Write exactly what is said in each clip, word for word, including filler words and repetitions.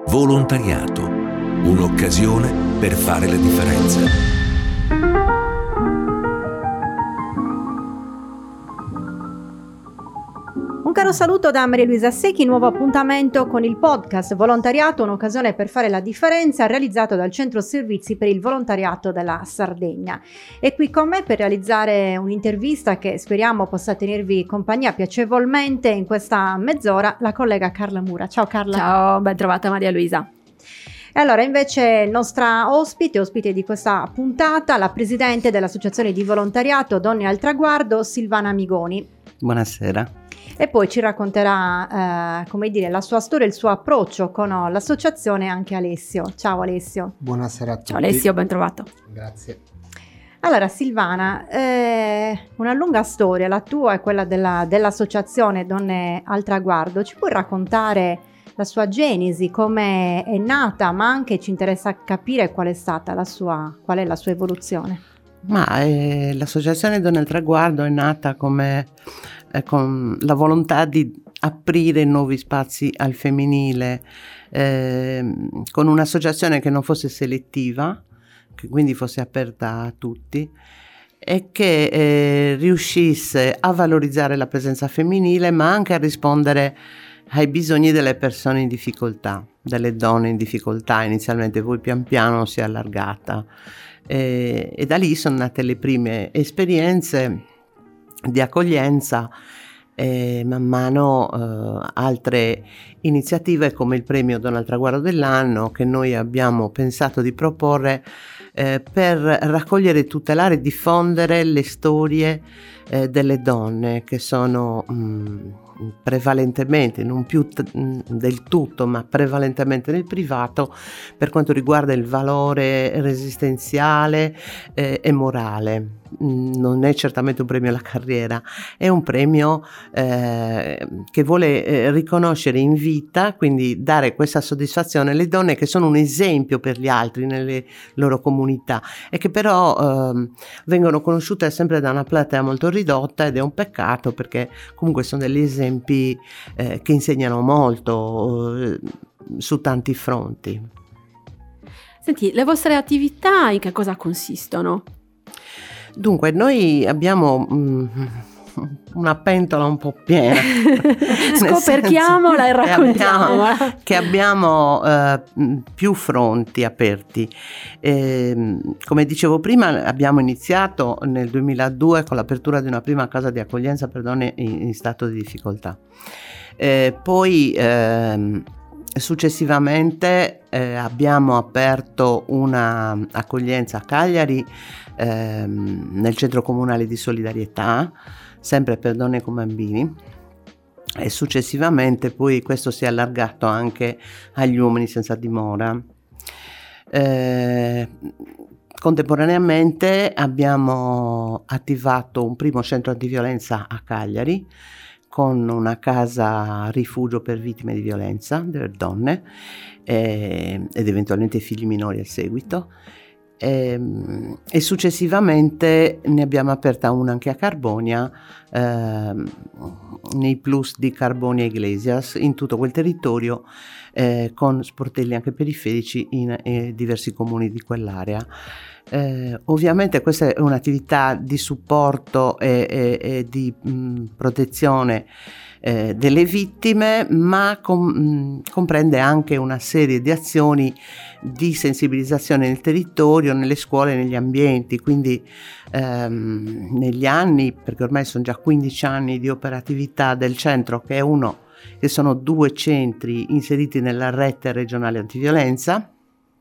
Volontariato, un'occasione per fare la differenza. Un caro saluto da Maria Luisa Secchi, nuovo appuntamento con il podcast Volontariato, un'occasione per fare la differenza, realizzato dal Centro Servizi per il Volontariato della Sardegna. E qui con me per realizzare un'intervista che speriamo possa tenervi compagnia piacevolmente in questa mezz'ora la collega Carla Mura. Ciao Carla. Ciao, ben trovata Maria Luisa. E allora invece nostra ospite, ospite di questa puntata, la presidente dell'Associazione di Volontariato Donne al Traguardo, Silvana Migoni. Buonasera. E poi ci racconterà, eh, come dire, la sua storia e il suo approccio con oh, l'associazione anche Alessio. Ciao Alessio. Buonasera a tutti. Ciao Alessio, ben trovato. Grazie. Allora Silvana, eh, una lunga storia, la tua e quella della, dell'associazione Donne al Traguardo. Ci puoi raccontare la sua genesi, come è nata, ma anche ci interessa capire qual è stata la sua, qual è la sua evoluzione? Ma eh, l'associazione Donne al Traguardo è nata come eh, con la volontà di aprire nuovi spazi al femminile, eh, con un'associazione che non fosse selettiva, che quindi fosse aperta a tutti e che eh, riuscisse a valorizzare la presenza femminile, ma anche a rispondere ai bisogni delle persone in difficoltà, delle donne in difficoltà. Inizialmente poi pian piano si è allargata. E, e da lì sono nate le prime esperienze di accoglienza e man mano eh, altre iniziative come il premio Donne al Traguardo dell'anno che noi abbiamo pensato di proporre eh, per raccogliere, tutelare e diffondere le storie eh, delle donne che sono mh, prevalentemente, non più t- del tutto, ma prevalentemente nel privato per quanto riguarda il valore resistenziale eh, e morale. Non è certamente un premio alla carriera, è un premio eh, che vuole eh, riconoscere in vita, quindi dare questa soddisfazione alle donne che sono un esempio per gli altri nelle loro comunità e che però eh, vengono conosciute sempre da una platea molto ridotta, ed è un peccato perché comunque sono degli esempi eh, che insegnano molto eh, su tanti fronti. Senti, le vostre attività in che cosa consistono? Dunque, noi abbiamo mm, una pentola un po' piena. Scoperchiamola e raccontiamola. Che abbiamo, che abbiamo eh, più fronti aperti. Eh, come dicevo prima, abbiamo iniziato nel duemiladue con l'apertura di una prima casa di accoglienza per donne in, in stato di difficoltà. Eh, poi eh, successivamente eh, abbiamo aperto una accoglienza a Cagliari ehm, nel centro comunale di solidarietà, sempre per donne con bambini, e successivamente poi questo si è allargato anche agli uomini senza dimora. Eh, contemporaneamente abbiamo attivato un primo centro antiviolenza a Cagliari con una casa rifugio per vittime di violenza delle donne eh, ed eventualmente figli minori al seguito, e, e successivamente ne abbiamo aperta una anche a Carbonia, eh, nei plus di Carbonia Iglesias, in tutto quel territorio, eh, con sportelli anche periferici in eh, diversi comuni di quell'area. Eh, ovviamente questa è un'attività di supporto e, e, e di mh, protezione eh, delle vittime, ma com- mh, comprende anche una serie di azioni di sensibilizzazione nel territorio, nelle scuole, negli ambienti. Quindi ehm, negli anni, perché ormai sono già quindici anni di operatività del centro, che è uno che sono due centri inseriti nella rete regionale antiviolenza,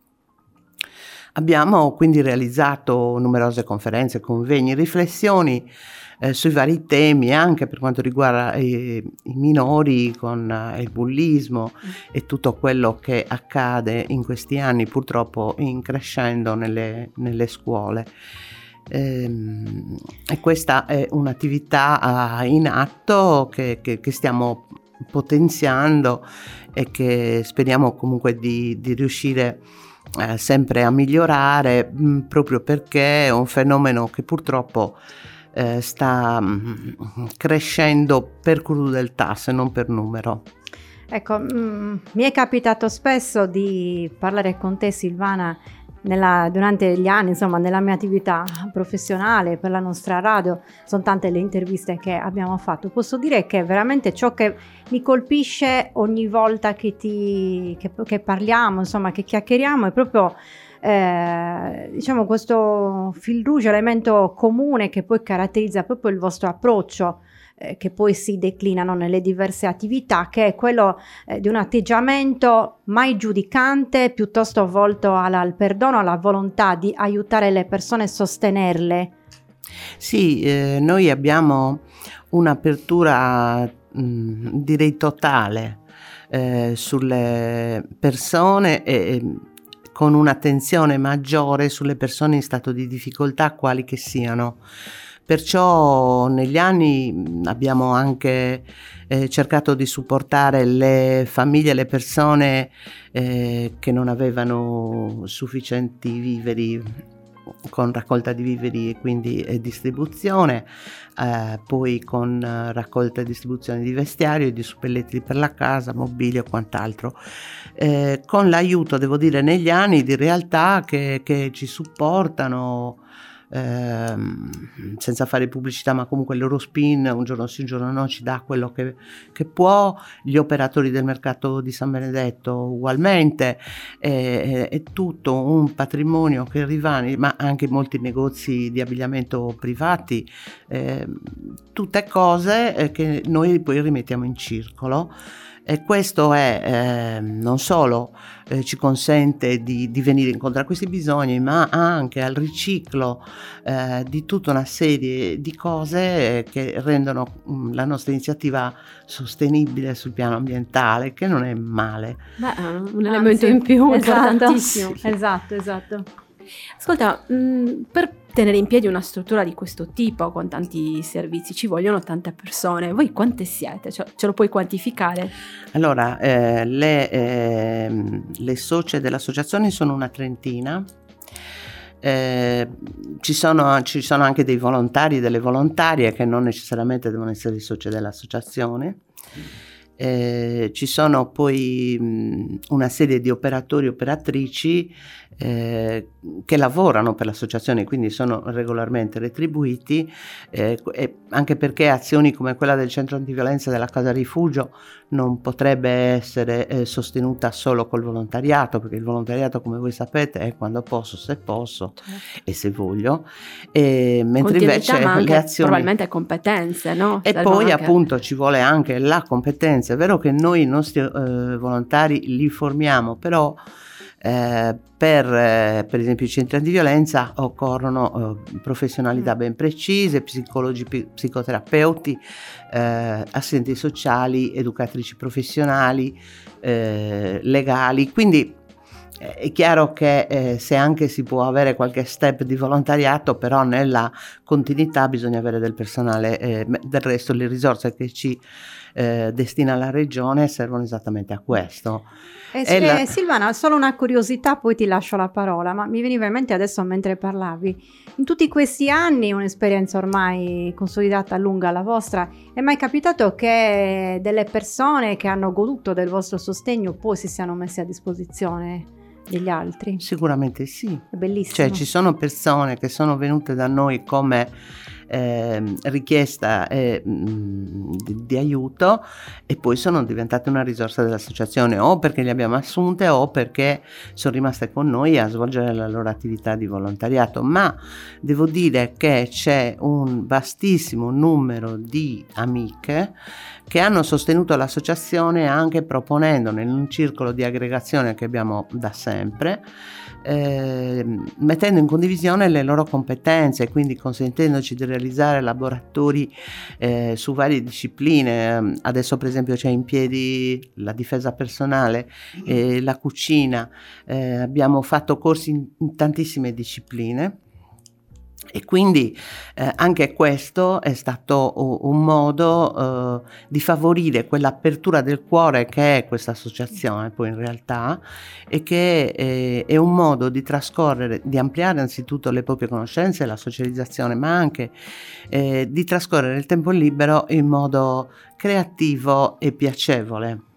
abbiamo quindi realizzato numerose conferenze, convegni, riflessioni eh, sui vari temi, anche per quanto riguarda eh, i minori con eh, il bullismo e tutto quello che accade in questi anni purtroppo in crescendo nelle, nelle scuole. Ehm, e questa è un'attività eh, in atto che, che, che stiamo potenziando e che speriamo comunque di, di riuscire Eh, sempre a migliorare, mh, proprio perché è un fenomeno che purtroppo eh, sta mh, crescendo per crudeltà se non per numero. Ecco, mh, mi è capitato spesso di parlare con te, Silvana, nella, durante gli anni, insomma, nella mia attività professionale per la nostra radio. Sono tante le interviste che abbiamo fatto. Posso dire che veramente ciò che mi colpisce ogni volta che ti che, che parliamo, insomma, che chiacchieriamo, è proprio eh, diciamo questo fil rouge, elemento comune che poi caratterizza proprio il vostro approccio, eh, che poi si declinano nelle diverse attività, che è quello eh, di un atteggiamento mai giudicante, piuttosto volto alla, al perdono, alla volontà di aiutare le persone e sostenerle. Sì, eh, noi abbiamo un'apertura mh, direi totale eh, sulle persone e con un'attenzione maggiore sulle persone in stato di difficoltà, quali che siano. Perciò negli anni abbiamo anche eh, cercato di supportare le famiglie, le persone eh, che non avevano sufficienti viveri, con raccolta di viveri e quindi eh, distribuzione, eh, poi con eh, raccolta e distribuzione di vestiario, di suppelletti per la casa, mobilio e quant'altro, eh, con l'aiuto, devo dire, negli anni di realtà che, che ci supportano, ehm, senza fare pubblicità, ma comunque l'Eurospin un giorno sì un giorno no ci dà quello che, che può, gli operatori del mercato di San Benedetto ugualmente, è, è tutto un patrimonio che rimane, ma anche molti negozi di abbigliamento privati, eh, tutte cose eh, che noi poi rimettiamo in circolo. E questo è eh, non solo eh, ci consente di, di venire incontro a questi bisogni, ma anche al riciclo eh, di tutta una serie di cose che rendono mh, la nostra iniziativa sostenibile sul piano ambientale, che non è male. Beh, un elemento Anzi, in più, esatto, importantissimo. Sì. Esatto, esatto. Ascolta, mh, per tenere in piedi una struttura di questo tipo con tanti servizi ci vogliono tante persone. Voi quante siete? Cioè, ce lo puoi quantificare? Allora, eh, le, eh, le socie dell'associazione sono una trentina. Eh, ci sono, ci sono anche dei volontari e delle volontarie che non necessariamente devono essere i soci dell'associazione. Eh, ci sono poi mh, una serie di operatori e operatrici eh, che lavorano per l'associazione, quindi sono regolarmente retribuiti, eh, e anche perché azioni come quella del centro antiviolenza della Casa Rifugio non potrebbe essere eh, sostenuta solo col volontariato, perché il volontariato, come voi sapete, è quando posso, se posso e se voglio, e mentre invece ma anche le azioni probabilmente competenze, no? E Servono poi anche... appunto ci vuole anche la competenza. È vero che noi i nostri eh, volontari li formiamo, però eh, per eh, per esempio i centri antiviolenza occorrono eh, professionalità ben precise, psicologi, p- psicoterapeuti, eh, assistenti sociali, educatrici professionali, eh, legali, quindi eh, è chiaro che eh, se anche si può avere qualche step di volontariato, però nella continuità bisogna avere del personale, eh, del resto le risorse che ci eh, destina la regione servono esattamente a questo. Eh, eh, la... Silvana, solo una curiosità, poi ti lascio la parola, ma mi veniva in mente adesso mentre parlavi, in tutti questi anni, un'esperienza ormai consolidata, lunga la vostra, è mai capitato che delle persone che hanno goduto del vostro sostegno poi si siano messe a disposizione degli altri? Sicuramente sì. È bellissimo. Cioè ci sono persone che sono venute da noi come eh, richiesta eh, di, di aiuto e poi sono diventate una risorsa dell'associazione, o perché le abbiamo assunte o perché sono rimaste con noi a svolgere la loro attività di volontariato. Ma devo dire che c'è un vastissimo numero di amiche che hanno sostenuto l'associazione anche proponendone in un circolo di aggregazione che abbiamo da sempre, eh, mettendo in condivisione le loro competenze, quindi consentendoci di realizzare laboratori eh, su varie discipline. Adesso per esempio c'è in piedi la difesa personale, eh, la cucina, eh, abbiamo fatto corsi in, in tantissime discipline. E quindi eh, anche questo è stato un modo eh, di favorire quell'apertura del cuore che è questa associazione poi in realtà, e che eh, è un modo di trascorrere, di ampliare anzitutto le proprie conoscenze, la socializzazione, ma anche eh, di trascorrere il tempo libero in modo creativo e piacevole.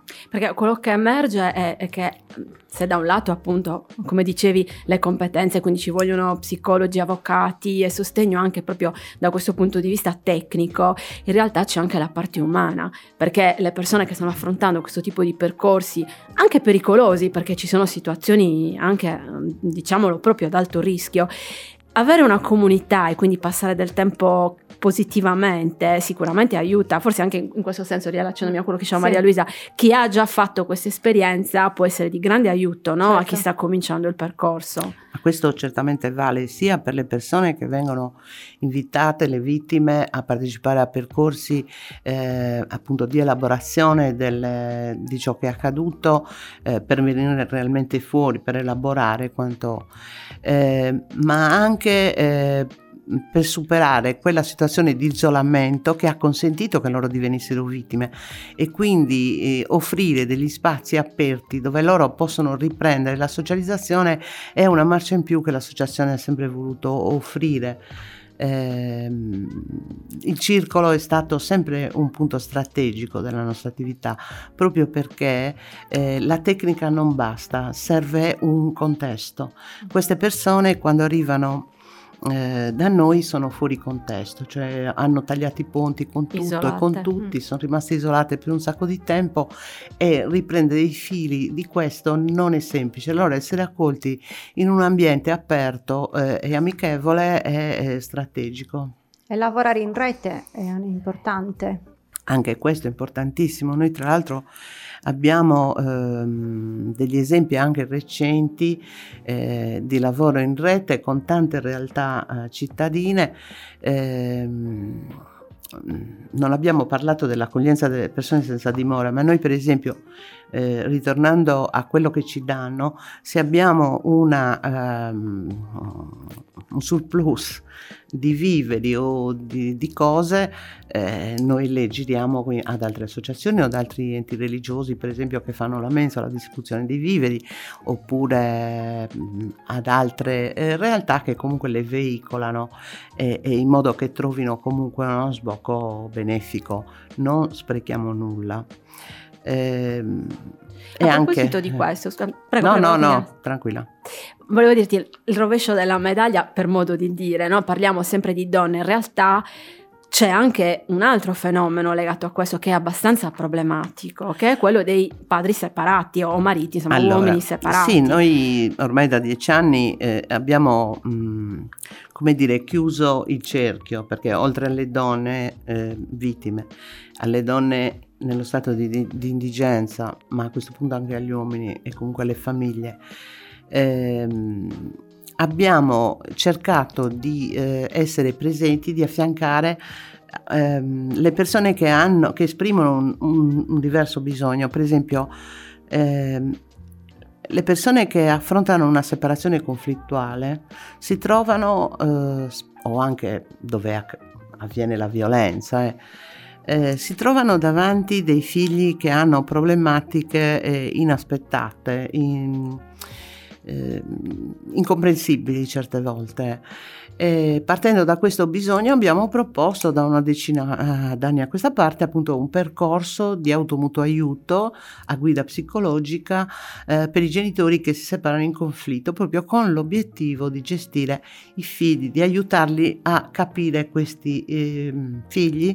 Perché quello che emerge è, è che se da un lato appunto, come dicevi, le competenze, quindi ci vogliono psicologi, avvocati e sostegno anche proprio da questo punto di vista tecnico, in realtà c'è anche la parte umana, perché le persone che stanno affrontando questo tipo di percorsi, anche pericolosi, perché ci sono situazioni anche, diciamolo, proprio ad alto rischio, avere una comunità e quindi passare del tempo positivamente sicuramente aiuta, forse anche in questo senso, riallacciandomi a quello che diceva Sì. Maria Luisa, chi ha già fatto questa esperienza può essere di grande aiuto, no? Certo. A chi sta cominciando il percorso. Ma questo certamente vale sia per le persone che vengono invitate, le vittime, a partecipare a percorsi eh, appunto di elaborazione del, di ciò che è accaduto, eh, per venire realmente fuori, per elaborare quanto, eh, ma anche eh, per superare quella situazione di isolamento che ha consentito che loro divenissero vittime, e quindi eh, offrire degli spazi aperti dove loro possono riprendere la socializzazione è una marcia in più che l'associazione ha sempre voluto offrire. Eh, il circolo è stato sempre un punto strategico della nostra attività, proprio perché eh, la tecnica non basta, serve un contesto. Queste persone, quando arrivano Eh, da noi, sono fuori contesto, cioè hanno tagliato i ponti con tutto Isolate. e con tutti, Mm. sono rimaste isolate per un sacco di tempo, e riprendere i fili di questo non è semplice. Allora essere accolti in un ambiente aperto eh, e amichevole è, è strategico. E lavorare in rete è importante. Anche questo è importantissimo. Noi tra l'altro abbiamo ehm, degli esempi anche recenti eh, di lavoro in rete con tante realtà eh, cittadine. Ehm, non abbiamo parlato dell'accoglienza delle persone senza dimora, ma noi per esempio, eh, ritornando a quello che ci danno, se abbiamo una, um, un surplus di viveri o di, di cose, eh, noi le giriamo ad altre associazioni o ad altri enti religiosi, per esempio, che fanno la mensa, la distribuzione di viveri, oppure mh, ad altre eh, realtà che comunque le veicolano, e, e in modo che trovino comunque uno sbocco benefico. Non sprechiamo nulla. Eh, A e proposito anche, di questo, scusa, prego, no, prego, no, Daniela. no, tranquilla. Volevo dirti il rovescio della medaglia, per modo di dire, no? Parliamo sempre di donne, in realtà c'è anche un altro fenomeno legato a questo che è abbastanza problematico, che è quello dei padri separati o mariti, insomma, Allora, uomini separati. Sì, noi ormai da dieci anni eh, abbiamo, mh, come dire, chiuso il cerchio, perché oltre alle donne eh, vittime, alle donne nello stato di, di, di indigenza, ma a questo punto anche agli uomini e comunque alle famiglie, ehm, abbiamo cercato di eh, essere presenti, di affiancare ehm, le persone che hanno, che esprimono un, un, un diverso bisogno. Per esempio, ehm, le persone che affrontano una separazione conflittuale si trovano, eh, o anche dove avviene la violenza, eh, Eh, si trovano davanti dei figli che hanno problematiche eh, inaspettate, in, eh, incomprensibili certe volte. E partendo da questo bisogno abbiamo proposto da una decina uh, d'anni a questa parte appunto un percorso di automutuo aiuto a guida psicologica eh, per i genitori che si separano in conflitto, proprio con l'obiettivo di gestire i figli, di aiutarli a capire questi eh, figli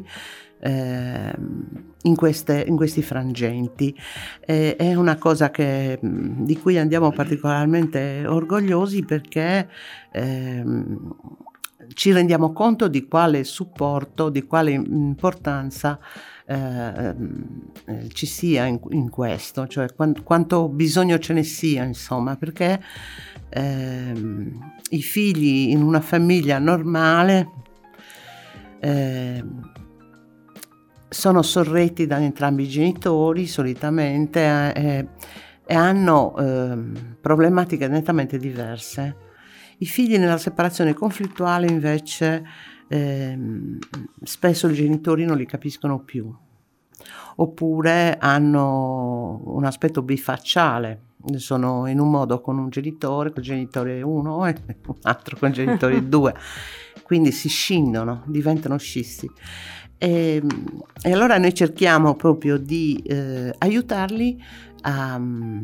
In, queste, in questi frangenti. Eh, è una cosa che, di cui andiamo particolarmente orgogliosi, perché ehm, ci rendiamo conto di quale supporto, di quale importanza eh, eh, ci sia in, in questo, cioè quant, quanto bisogno ce ne sia, insomma, perché ehm, i figli in una famiglia normale eh, sono sorretti da entrambi i genitori solitamente eh, e hanno eh, problematiche nettamente diverse. I figli nella separazione conflittuale invece eh, spesso i genitori non li capiscono più, oppure hanno un aspetto bifacciale, sono in un modo con un genitore, col genitore uno e un altro con il genitore due, quindi si scindono, diventano scisti. E, e allora noi cerchiamo proprio di eh, aiutarli a,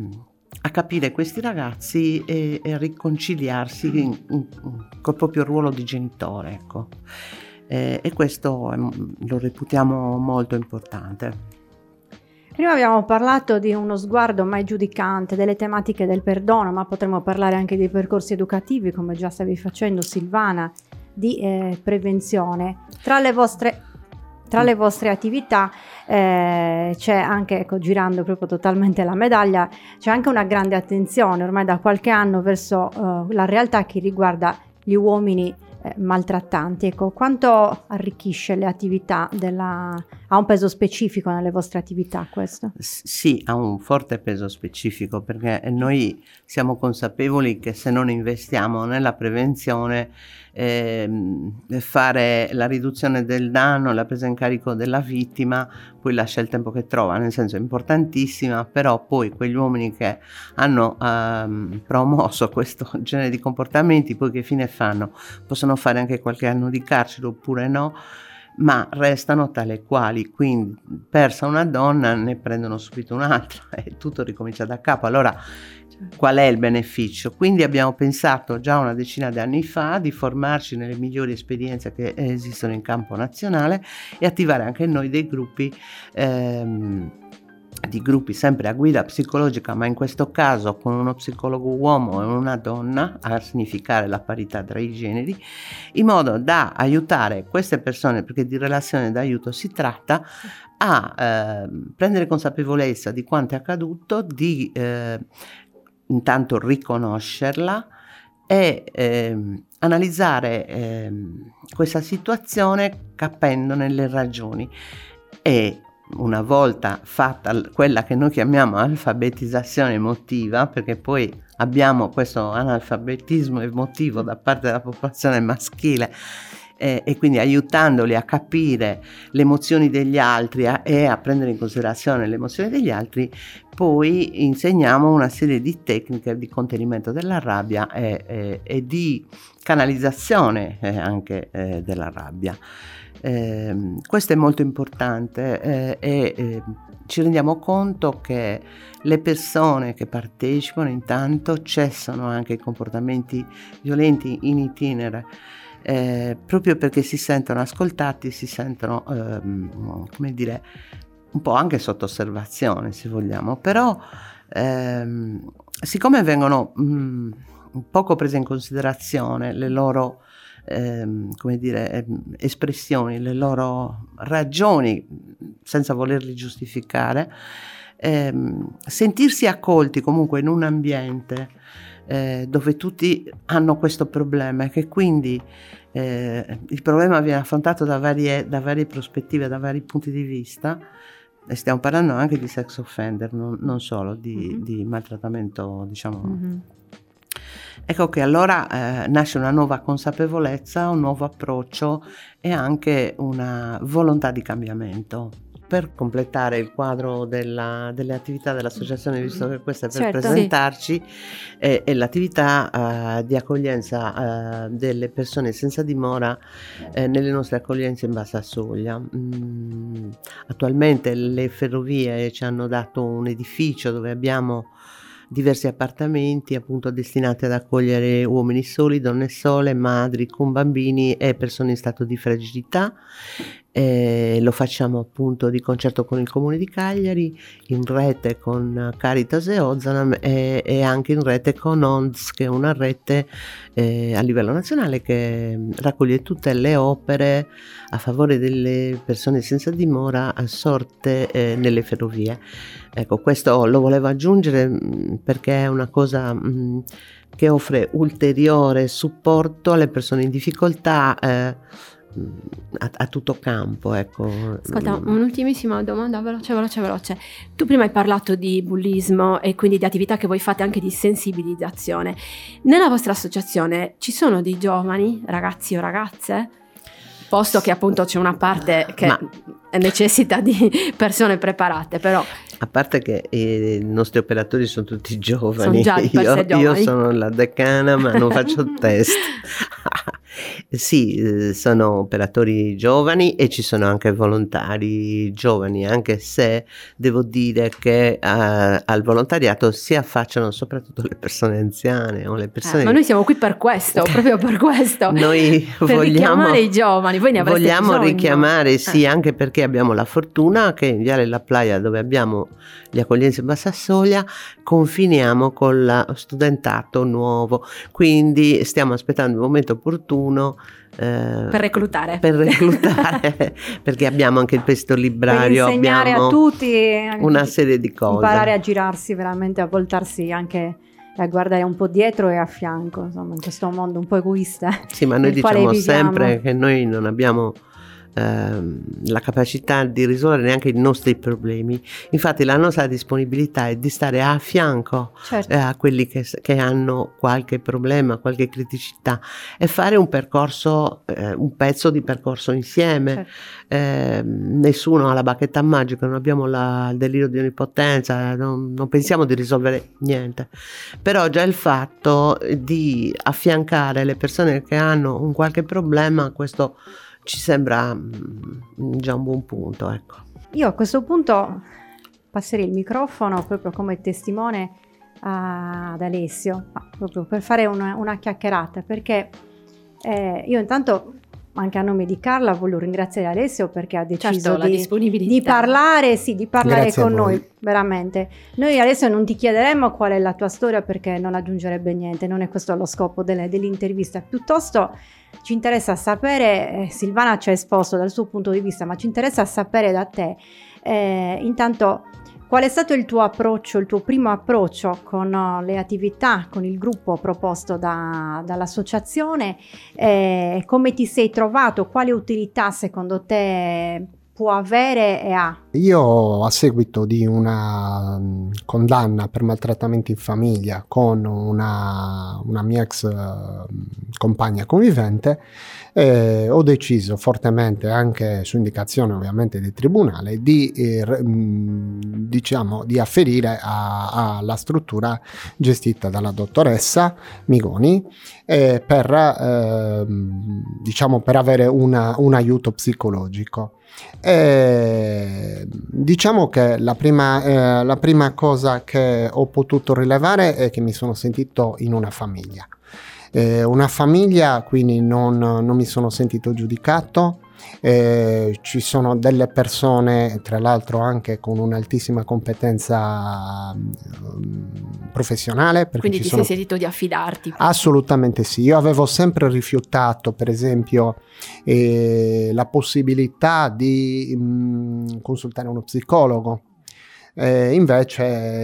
a capire questi ragazzi e, e a riconciliarsi in, in, col proprio ruolo di genitore, ecco. E, e questo lo reputiamo molto importante. Prima abbiamo parlato di uno sguardo mai giudicante, delle tematiche del perdono, ma potremmo parlare anche dei percorsi educativi, come già stavi facendo, Silvana, di eh, prevenzione. Tra le vostre Tra le vostre attività eh, c'è anche, ecco, girando proprio totalmente la medaglia, c'è anche una grande attenzione ormai da qualche anno verso uh, la realtà che riguarda gli uomini eh, maltrattanti. Ecco, quanto arricchisce le attività della... ha un peso specifico nelle vostre attività questo? S- sì, ha un forte peso specifico, perché noi siamo consapevoli che se non investiamo nella prevenzione, eh, fare la riduzione del danno, la presa in carico della vittima, poi lascia il tempo che trova, nel senso è importantissima, però poi quegli uomini che hanno ehm, promosso questo genere di comportamenti, poi che fine fanno? Possono fare anche qualche anno di carcere oppure no, ma restano tale quali, quindi persa una donna ne prendono subito un'altra e tutto ricomincia da capo. Allora qual è il beneficio? Quindi abbiamo pensato già una decina di anni fa di formarci nelle migliori esperienze che esistono in campo nazionale e attivare anche noi dei gruppi ehm, di gruppi sempre a guida psicologica, ma in questo caso con uno psicologo uomo e una donna, a significare la parità tra i generi, in modo da aiutare queste persone, perché di relazione d'aiuto si tratta, a eh, prendere consapevolezza di quanto è accaduto, di eh, intanto riconoscerla e eh, analizzare eh, questa situazione capendone le ragioni e una volta fatta quella che noi chiamiamo alfabetizzazione emotiva, perché poi abbiamo questo analfabetismo emotivo da parte della popolazione maschile, eh, e quindi aiutandoli a capire le emozioni degli altri a, e a prendere in considerazione le emozioni degli altri, poi insegniamo una serie di tecniche di contenimento della rabbia e, e, e di canalizzazione eh, anche eh, della rabbia. Eh, questo è molto importante eh, e eh, ci rendiamo conto che le persone che partecipano intanto cessano anche i comportamenti violenti in itinere, eh, proprio perché si sentono ascoltati, si sentono ehm, come dire un po' anche sotto osservazione, se vogliamo, però ehm, siccome vengono mh, poco prese in considerazione le loro Ehm, come dire, espressioni, le loro ragioni, senza volerli giustificare, ehm, sentirsi accolti comunque in un ambiente eh, dove tutti hanno questo problema e che quindi eh, il problema viene affrontato da varie, da varie prospettive, da vari punti di vista, e stiamo parlando anche di sex offender, non, non solo di, mm-hmm. di maltrattamento, diciamo. Mm-hmm. Ecco che allora eh, nasce una nuova consapevolezza, un nuovo approccio e anche una volontà di cambiamento. Per completare il quadro della, delle attività dell'associazione, visto che questa è per certo, presentarci, sì. è, è l'attività uh, di accoglienza uh, delle persone senza dimora eh, nelle nostre accoglienze in Bassa Soglia. Mm, attualmente le ferrovie ci hanno dato un edificio dove abbiamo diversi appartamenti appunto destinati ad accogliere uomini soli, donne sole, madri con bambini e persone in stato di fragilità. Eh, lo facciamo appunto di concerto con il Comune di Cagliari, in rete con Caritas e Ozanam e, e anche in rete con O N D S, che è una rete eh, a livello nazionale che raccoglie tutte le opere a favore delle persone senza dimora assorte eh, nelle ferrovie. Ecco, questo lo volevo aggiungere mh, perché è una cosa mh, che offre ulteriore supporto alle persone in difficoltà eh, A, a tutto campo, ecco. Ascolta, un'ultimissima domanda, veloce, veloce, veloce. Tu prima hai parlato di bullismo e quindi di attività che voi fate anche di sensibilizzazione. Nella vostra associazione ci sono dei giovani, ragazzi o ragazze? Posto che appunto c'è una parte che Ma... necessita di persone preparate, però... A parte che eh, i nostri operatori sono tutti giovani, sono già io, giovani. Io sono la decana ma non faccio test. Sì, eh, sono operatori giovani e ci sono anche volontari giovani, anche se devo dire che eh, al volontariato si affacciano soprattutto le persone anziane o le persone... Eh, ma noi siamo qui per questo, proprio per questo. Noi per vogliamo richiamare i giovani, voi ne avreste vogliamo bisogno. richiamare, sì, Eh. anche perché abbiamo la fortuna che in Viale La Playa, dove abbiamo gli accoglienze Bassa Soglia, confiniamo con lo studentato nuovo, quindi stiamo aspettando il momento opportuno eh, Per reclutare. per reclutare perché abbiamo anche il prestito librario, per insegnare abbiamo a tutti una serie di cose, imparare a girarsi veramente, a voltarsi anche e a guardare un po' dietro e a fianco, insomma, in questo mondo un po' egoista. sì, ma noi nel quale diciamo viviamo. sempre che noi non abbiamo ehm, la capacità di risolvere neanche i nostri problemi, infatti la nostra disponibilità è di stare a fianco Certo. eh, a quelli che, che hanno qualche problema, qualche criticità, e fare un percorso, eh, un pezzo di percorso insieme. Certo. Eh, nessuno ha la bacchetta magica, non abbiamo la, il delirio di onnipotenza, non, non pensiamo di risolvere niente, però già il fatto di affiancare le persone che hanno un qualche problema, questo ci sembra mm, già un buon punto, ecco. Io a questo punto passerei il microfono proprio come testimone a- ad Alessio, ma proprio per fare una, una chiacchierata, perché eh, io intanto anche a nome di Carla voglio ringraziare Alessio perché ha deciso Certo, la di, disponibilità. di parlare, sì, di parlare Grazie a con voi. noi, veramente. Noi adesso non ti chiederemo qual è la tua storia perché non aggiungerebbe niente, non è questo lo scopo delle- dell'intervista, piuttosto ci interessa sapere, eh, Silvana ci ha esposto dal suo punto di vista, ma ci interessa sapere da te, eh, intanto qual è stato il tuo approccio, il tuo primo approccio con uh, le attività, con il gruppo proposto da- dall'associazione, eh, come ti sei trovato, quale utilità secondo te può avere e ha? Io, a seguito di una mm, condanna per maltrattamenti in famiglia con una, una mia ex eh, compagna convivente, eh, ho deciso fortemente, anche su indicazione ovviamente del tribunale, di, eh, re- mh, diciamo, di afferire a- alla struttura gestita dalla dottoressa Migoni eh, per, eh, diciamo, per avere una- un aiuto psicologico. E diciamo che la prima, eh, la prima cosa che ho potuto rilevare è che mi sono sentito in una famiglia. Eh, una famiglia, quindi non, non mi sono sentito giudicato. Eh, ci sono delle persone, tra l'altro anche con un'altissima competenza mm, professionale. Perché Quindi ci ti sono... sei sentito di affidarti. Assolutamente sì, io avevo sempre rifiutato per esempio eh, la possibilità di mh, consultare uno psicologo, eh, invece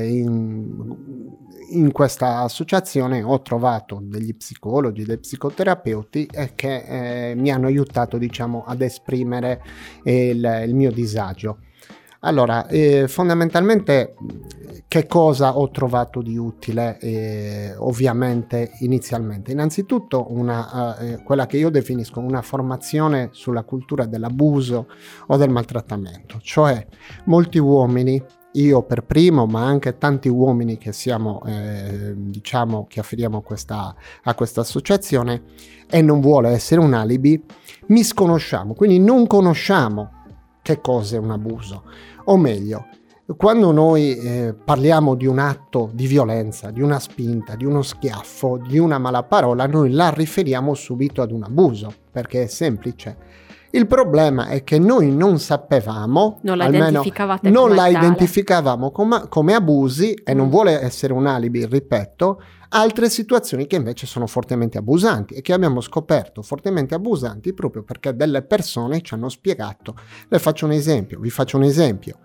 in, in questa associazione ho trovato degli psicologi, dei psicoterapeuti eh, che eh, mi hanno aiutato, diciamo, ad esprimere eh, il, il mio disagio. Allora, eh, fondamentalmente che cosa ho trovato di utile eh, ovviamente inizialmente? Innanzitutto una, eh, quella che io definisco una formazione sulla cultura dell'abuso o del maltrattamento, cioè molti uomini, io per primo, ma anche tanti uomini che siamo, eh, diciamo, che affiliamo questa, a questa associazione, e non vuole essere un alibi, misconosciamo, quindi non conosciamo che cosa è un abuso, o meglio, quando noi eh, parliamo di un atto di violenza, di una spinta, di uno schiaffo, di una mala parola, noi la riferiamo subito ad un abuso, perché è semplice. Il problema è che noi non sapevamo, Non la almeno identificavate non come la tale. identificavamo come, come abusi, e non Mm. vuole essere un alibi, ripeto, altre situazioni che invece sono fortemente abusanti e che abbiamo scoperto fortemente abusanti proprio perché delle persone ci hanno spiegato. Le faccio un esempio, vi faccio un esempio.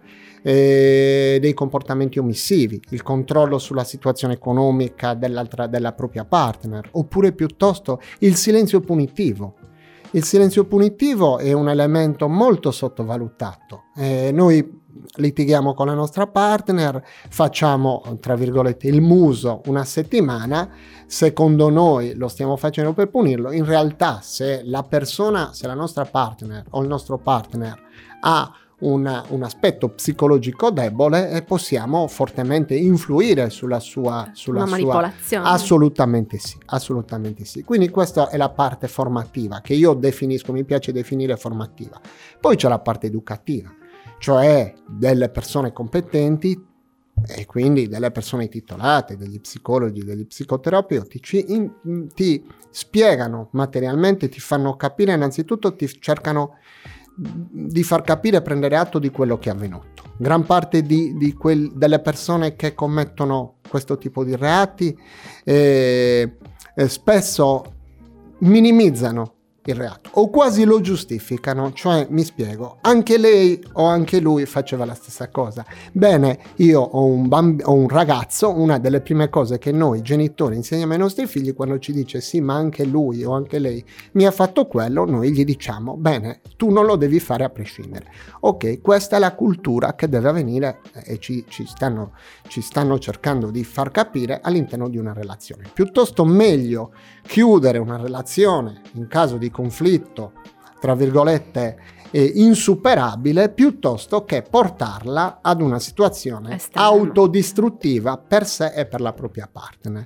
Eh, dei comportamenti omissivi, il controllo sulla situazione economica dell'altra, della propria partner, oppure piuttosto il silenzio punitivo. Il silenzio punitivo è un elemento molto sottovalutato. Eh, noi litighiamo con la nostra partner, facciamo tra virgolette il muso una settimana, secondo noi lo stiamo facendo per punirlo, in realtà se la persona, se la nostra partner o il nostro partner ha una, un aspetto psicologico debole e possiamo fortemente influire sulla sua, sulla una sua manipolazione. Assolutamente sì, assolutamente sì. Quindi questa è la parte formativa che io definisco, mi piace definire formativa. Poi c'è la parte educativa, cioè delle persone competenti e quindi delle persone titolate, degli psicologi, degli psicoterapeutici, in, ti spiegano materialmente, ti fanno capire, innanzitutto ti cercano di far capire e prendere atto di quello che è avvenuto. Gran parte di, di quel, delle persone che commettono questo tipo di reati eh, eh, spesso minimizzano il reato o quasi lo giustificano, cioè mi spiego, anche lei o anche lui faceva la stessa cosa. Bene, io ho un, bamb- ho un ragazzo, una delle prime cose che noi genitori insegniamo ai nostri figli quando ci dice sì ma anche lui o anche lei mi ha fatto quello, noi gli diciamo bene, tu non lo devi fare a prescindere. Ok, questa è la cultura che deve avvenire e ci, ci, stanno, ci stanno cercando di far capire all'interno di una relazione. Piuttosto meglio chiudere una relazione in caso di conflitto, tra virgolette, eh, insuperabile, piuttosto che portarla ad una situazione esterna, autodistruttiva per sé e per la propria partner.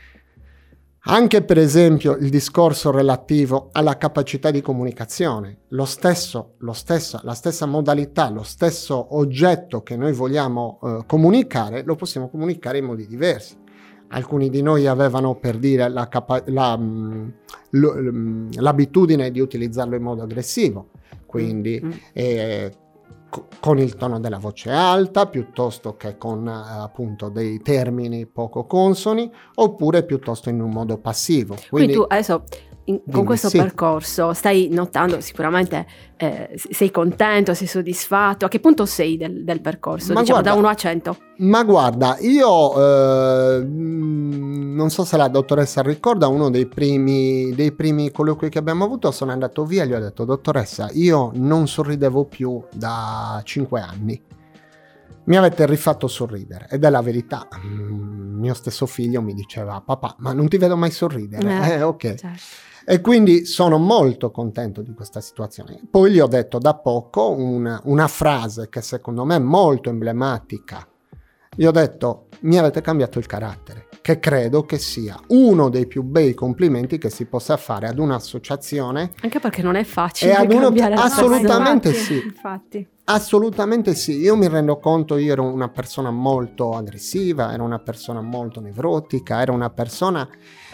Anche per esempio il discorso relativo alla capacità di comunicazione, lo stesso, lo stesso, la stessa modalità, lo stesso oggetto che noi vogliamo eh, comunicare, lo possiamo comunicare in modi diversi. Alcuni di noi avevano, per dire, la capa- la, mh, l- l'abitudine di utilizzarlo in modo aggressivo, quindi mm. eh, co- con il tono della voce alta, piuttosto che con eh, appunto dei termini poco consoni, oppure piuttosto in un modo passivo. Quindi, Quindi tu adesso in, con questo sì. percorso stai notando sicuramente, eh, sei contento, sei soddisfatto? A che punto sei del, del percorso? Ma diciamo guarda, da uno a cento. Ma guarda, io eh, non so se la dottoressa ricorda, uno dei primi, dei primi colloqui che abbiamo avuto, sono andato via e gli ho detto: dottoressa, io non sorridevo più da cinque anni. Mi avete rifatto sorridere, ed è la verità. Mm, mio stesso figlio mi diceva: papà, ma non ti vedo mai sorridere. Eh, eh ok. Certo. E quindi sono molto contento di questa situazione. Poi gli ho detto da poco una, una frase che secondo me è molto emblematica. Gli ho detto: mi avete cambiato il carattere, che credo che sia uno dei più bei complimenti che si possa fare ad un'associazione. Anche perché non è facile e ad uno, cambiare la assolutamente infatti, sì. Infatti. Assolutamente sì, io mi rendo conto, io ero una persona molto aggressiva, ero una persona molto nevrotica, ero una persona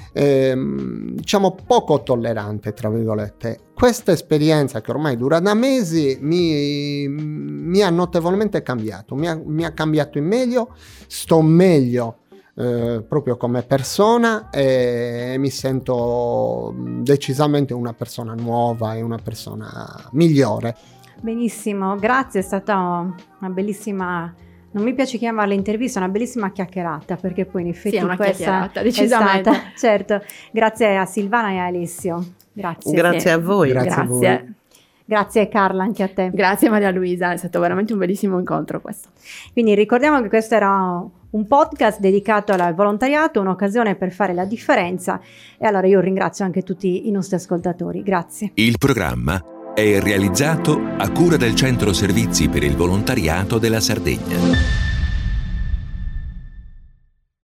ehm, diciamo poco tollerante, tra virgolette. Questa esperienza, che ormai dura da mesi, mi, mi ha notevolmente cambiato, mi ha, mi ha cambiato in meglio, sto meglio eh, proprio come persona e mi sento decisamente una persona nuova e una persona migliore. Benissimo, grazie, è stata una bellissima, non mi piace chiamarla intervista, una bellissima chiacchierata, perché poi in effetti sì, è una questa chiacchierata, decisamente. È stata, certo, grazie a Silvana e a Alessio, grazie. Grazie sì. a voi. Grazie, Grazie. a voi. Grazie Carla, anche a te. Grazie Maria Luisa, è stato veramente un bellissimo incontro questo. Quindi ricordiamo che questo era un podcast dedicato al volontariato, un'occasione per fare la differenza, e allora io ringrazio anche tutti i nostri ascoltatori, grazie. Il programma è realizzato a cura del Centro Servizi per il Volontariato della Sardegna.